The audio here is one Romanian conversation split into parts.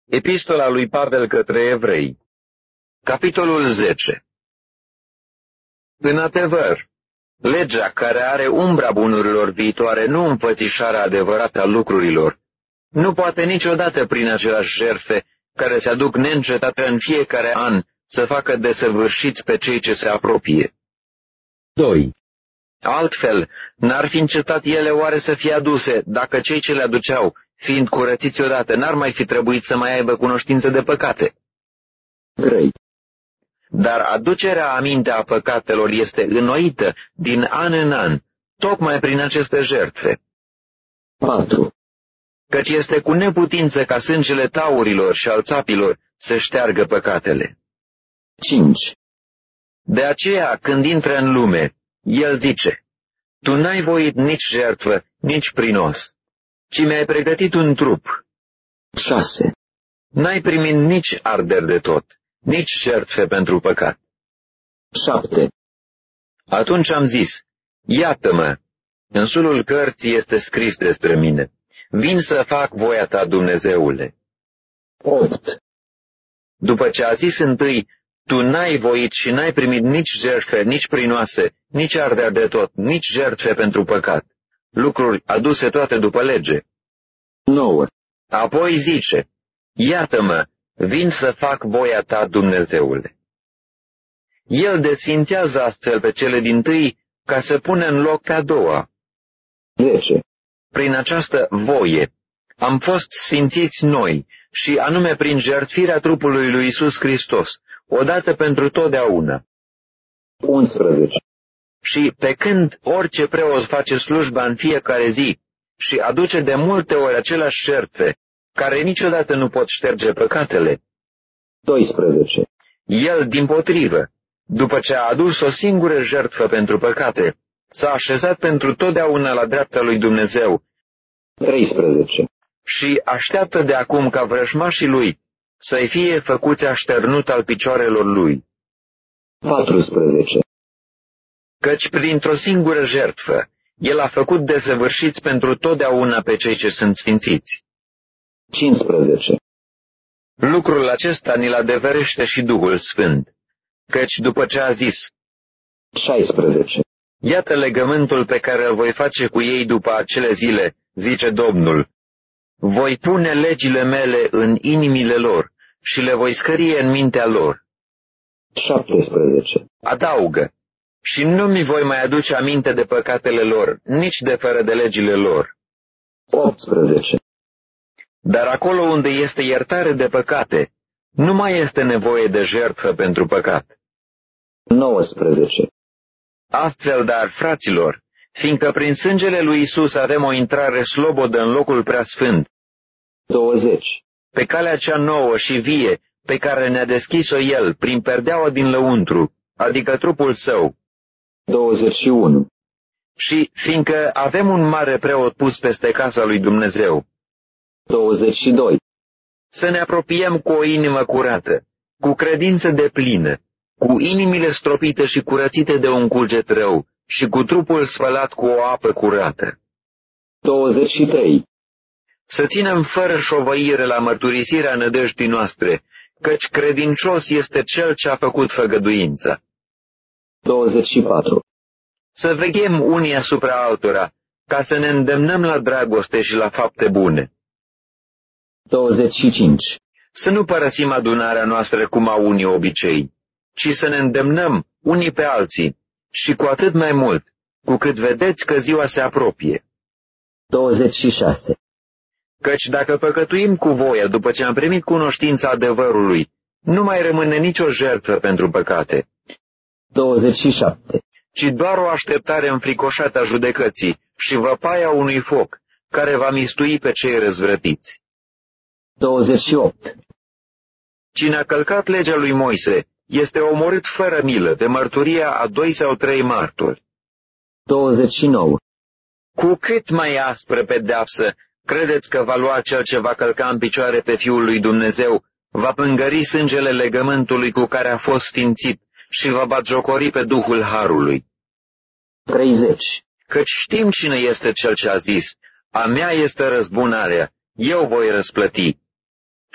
Epistola lui Pavel către Evrei, capitolul 10. În adevăr, legea care are umbra bunurilor viitoare, nu înfățișarea adevărată a lucrurilor, nu poate niciodată prin aceleași jertfe care se aduc neîncetate în fiecare an să facă desăvârșiți pe cei ce se apropie. 2. Altfel, n-ar fi încetat ele oare să fie aduse, dacă cei ce le aduceau, fiind curățiți odată, n-ar mai fi trebuit să mai aibă cunoștință de păcate? 3. Dar aducerea aminte a păcatelor este înnoită din an în an, tocmai prin aceste jertfe. 4. Căci este cu neputință ca sângele taurilor și al țapilor să șteargă păcatele. 5. De aceea, când intră în lume, el zice: Tu n-ai voit nici jertfă, nici prinos, ci mi-ai pregătit un trup. 6. N-ai primit nici arderi de tot, nici jertfe pentru păcat. 7. Atunci am zis: Iată-mă, în sulul cărții este scris despre mine. Vin să fac voia ta, Dumnezeule. 8. După ce a zis întâi: Tu n-ai voit și n-ai primit nici jertfe, nici prinoase, nici arderi de tot, nici jertfe pentru păcat, lucruri aduse toate după lege. 9. Apoi zice: Iată-mă, vin să fac voia ta, Dumnezeule. El desfințează astfel pe cele dintâi ca să pună în loc pe a doua. 10. Prin această voie am fost sfințiți noi, și anume prin jertfirea trupului lui Iisus Hristos, odată pentru totdeauna. 11. Și pe când orice preot face slujba în fiecare zi și aduce de multe ori aceleași jertfe, care niciodată nu pot șterge păcatele. 12. El, dimpotrivă, după ce a adus o singură jertfă pentru păcate, s-a așezat pentru totdeauna la dreapta lui Dumnezeu. 13. Și așteaptă de acum ca vrăjmașii lui să-i fie făcuți așternut al picioarelor lui. 14. Căci printr-o singură jertfă, el a făcut desăvârșiți pentru totdeauna pe cei ce sunt sfințiți. 15. Lucrul acesta ni-l adeverește și Duhul Sfânt, căci după ce a zis: 16. Iată legământul pe care îl voi face cu ei după acele zile, zice Domnul. Voi pune legile mele în inimile lor și le voi scrie în mintea lor. 17. Adaugă: și nu mi voi mai aduce aminte de păcatele lor, nici de fără de legile lor. 18. Dar acolo unde este iertare de păcate, nu mai este nevoie de jertfă pentru păcat. 19. Astfel, dar, fraților, fiindcă prin sângele lui Iisus avem o intrare slobodă în locul preasfânt. 20. Pe calea cea nouă și vie, pe care ne-a deschis-o El prin perdeaua din lăuntru, adică trupul său. 21. Și fiindcă avem un mare preot pus peste casa lui Dumnezeu. 22. Să ne apropiem cu o inimă curată, cu credință deplină, cu inimile stropite și curățite de un cuget rău și cu trupul spălat cu o apă curată. 23. Să ținem fără șovăire la mărturisirea nădejdii noastre, căci credincios este Cel ce a făcut făgăduința. 24. Să veghem unii asupra altora, ca să ne îndemnăm la dragoste și la fapte bune. 25. Să nu părăsim adunarea noastră cum au unii obicei, ci să ne îndemnăm unii pe alții, și cu atât mai mult, cu cât vedeți că ziua se apropie. 26. Căci dacă păcătuim cu voia după ce am primit cunoștința adevărului, nu mai rămâne nicio jertfă pentru păcate. 27. Ci doar o așteptare înfricoșată a judecății și văpaia unui foc, care va mistui pe cei răzvrătiți. 28. Cine a călcat legea lui Moise este omorât fără milă de mărturia a 2 sau 3 martori. 29. Cu cât mai aspră pedeapsă credeți că va lua cel ce va călca în picioare pe Fiul lui Dumnezeu, va pângări sângele legământului cu care a fost sfințit și va batjocori pe Duhul Harului. 30. Căci știm cine este cel ce a zis: a mea este răzbunarea, eu voi răsplăti.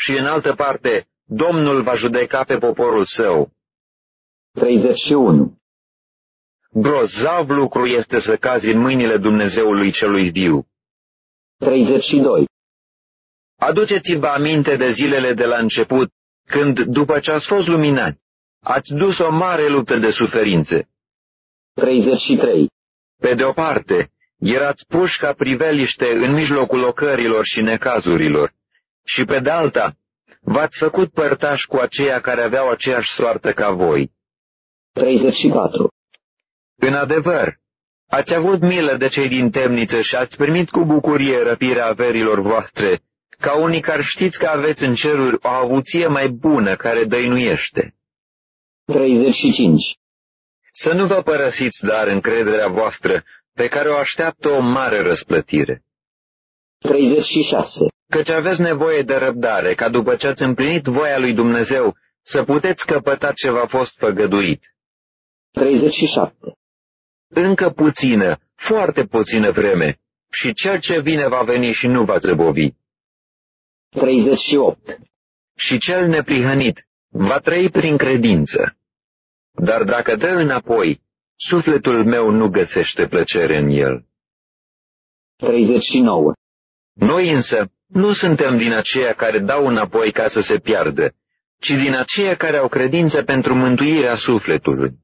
și în altă parte, Domnul va judeca pe poporul său. 31. Grozav lucru este să cazi în mâinile Dumnezeului celui viu. 32. Aduceți-vă aminte de zilele de la început, când, după ce ați fost luminați, ați dus o mare luptă de suferințe. 33. Pe de o parte, erați puși ca priveliște în mijlocul ocărilor și necazurilor, și pe de alta, v-ați făcut părtași cu aceia care aveau aceeași soartă ca voi. 34. În adevăr, ați avut milă de cei din temniță și ați primit cu bucurie răpirea averilor voastre, ca unii care știți că aveți în ceruri o avuție mai bună care dăinuiește. 35. Să nu vă părăsiți, dar, încrederea voastră, pe care o așteaptă o mare răsplătire. 36. Căci aveți nevoie de răbdare, ca după ce ați împlinit voia lui Dumnezeu, să puteți căpăta ce v-a fost făgăduit. 37. Încă puțină, foarte puțină vreme, și cel ce vine va veni și nu va zăbovi. 38. Și cel neprihănit va trăi prin credință. Dar dacă dă înapoi, sufletul meu nu găsește plăcere în el. 39. Noi însă nu suntem din aceia care dau înapoi ca să se piardă, ci din aceia care au credință pentru mântuirea sufletului.